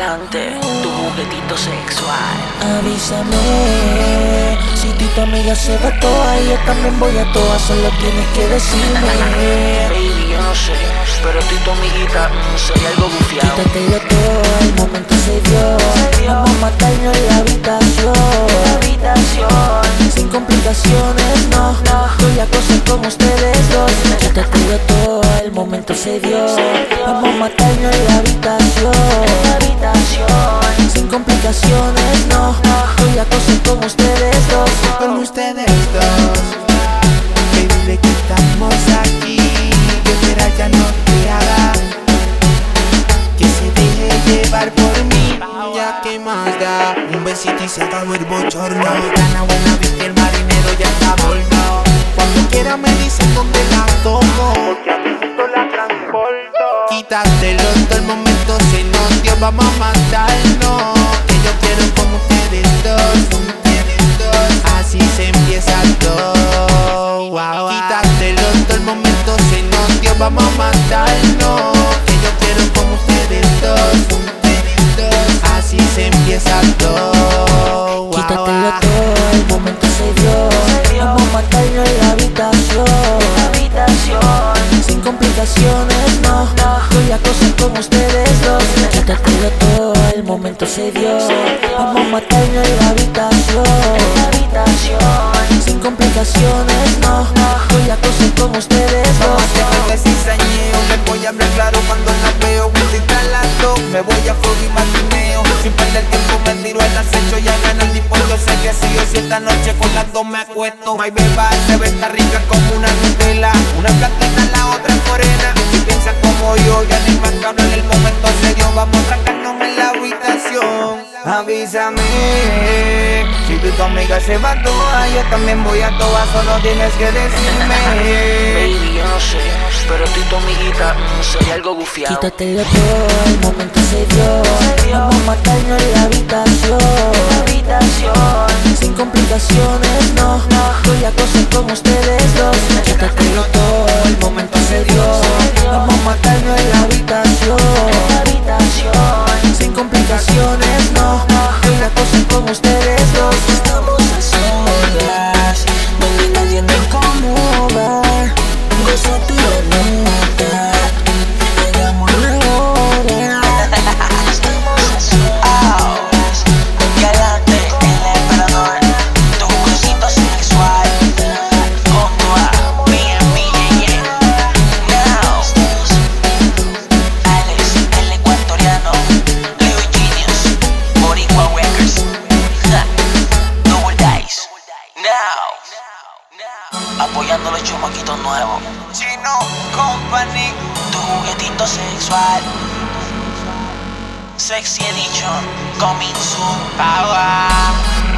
adelante, tu juguetito sexual. Avísame, si tú y tu amiga se va toa, yo también voy a toa, solo tienes que decirme. Baby, yo no sé, pero tú y tu amiguita sería algo bufiado. Quítate de todo, el momento se dio. Vamos a matarnos en la habitación, sin complicaciones, no. Voy a cosas como ustedes dos. Quítate de todo, el momento se dio. Vamos a matarnos en la habitación, sin complicaciones, no. Voy a cosas como ustedes dos. Con ustedes dos, baby, ¿de qué estamos aquí? Que espera ya no te haga, que se deje llevar por mí. Ya que más da, un besito y se acabó el bochorno. Capitana buena, viste el marinero ya está a bordo. Cuando quiera me dicen dónde la tomo, porque a Cristo la transporto. Quítatelo, todo el momento se nos dio, vamos a matarnos. Que yo quiero como ustedes dos, así se empieza todo. Wow, quítatelo, todo el momento se nos dio, vamos a matarnos. Que yo quiero como ustedes dos, así se empieza todo. Quítatelo todo, el momento se dio. Vamos a matarnos en la habitación, sin complicaciones, no. Voy a cosas como ustedes dos. Quítatelo todo, el momento se dio. Vamos a matarnos en la habitación, sin complicaciones, no. Voy a cosas como ustedes dos. Porque si sañeo, les voy a hablar claro cuando la veo. Si talato, me voy a fuego y maquineo. Sin perder tiempo me tiro el acecho y a ganar el impuesto. Sé que si yo esta noche con las dos me acuesto. My beba se ve tan rica como una Nutella. Una blanquita, la otra es morena. Si piensan como yo, ya ni más que hablar, el momento serio. Vamos a trancarnos en la habitación. Avísame, si tú y tu amiga se va toa, yo también voy a toa, solo tienes que decirme. Baby, yo no sé, pero tú y tu amiguita sería algo bufiado. Quítatelo todo, el momento se dio. Vamos a matarnos en la habitación, sin complicaciones, no. Voy a cosas como ustedes dos. Quítatelo todo, el momento se dio. Vamos a matarnos en la habitación, sin complicaciones, no. Voy a cosas como ustedes dos. Estamos a solas, donde nadie me incomoda. Gozo tu nota, hagamos la hora. Estamos a solas, galante, el emperador, tu juguetito sexual. Junto a BMB, now. Alex, el ecuatoriano, Leo Genius, Boricua Records, Double Dice, now. Apoyando los chamaquitos nuevos. Chino Company, Tu juguetito sexual. Sexy Edition, coming soon. Power.